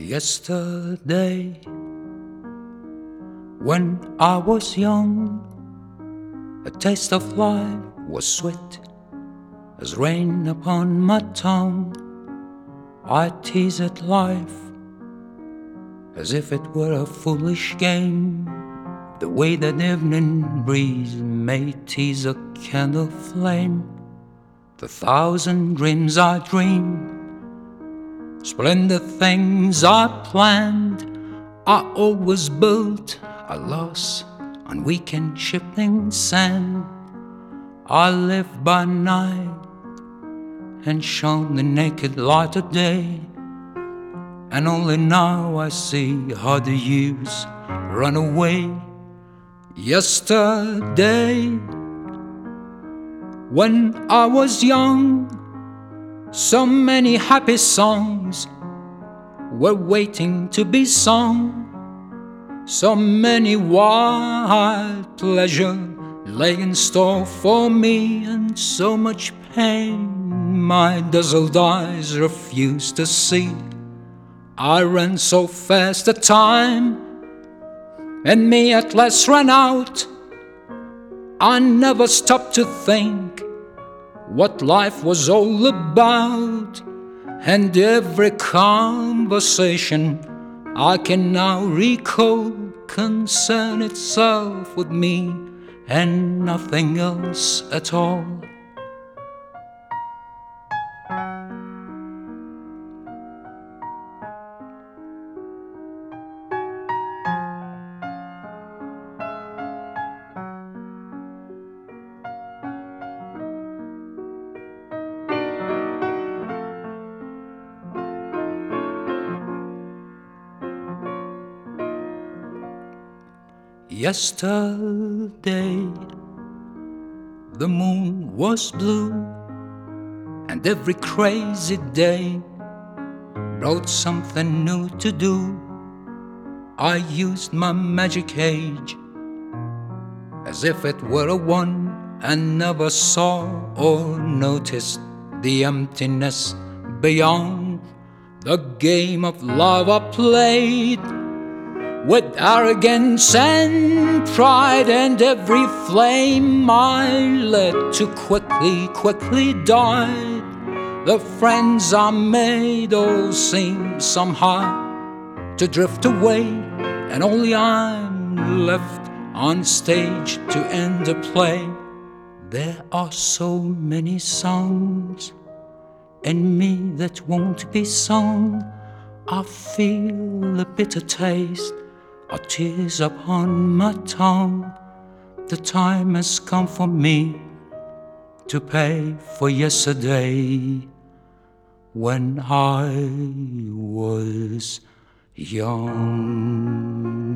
Yesterday, when I was young, a taste of life was sweet as rain upon my tongue. I teased life as if it were a foolish game, the way that evening breeze may tease a candle flame. The thousand dreams I dreamed, splendid things I planned, I always built a loss on weekend shifting sand. I lived by night and shone the naked light of day, and only now I see how the years run away. Yesterday, when I was young, so many happy songs were waiting to be sung. So many wild pleasure lay in store for me, and so much pain my dazzled eyes refused to see. I ran so fast that time and me at last ran out. I never stopped to think what life was all about, and every conversation I can now recall concern itself with me and nothing else at all. Yesterday, the moon was blue, and every crazy day brought something new to do. I used my magic age as if it were a wand, and never saw or noticed the emptiness beyond. The game of love I played with arrogance and pride, and every flame I led to quickly died. The friends I made all seemed somehow to drift away, and only I'm left on stage to end the play. There are so many songs in me that won't be sung. I feel a bitter taste of tears upon my tongue. The time has come for me to pay for yesterday, when I was young.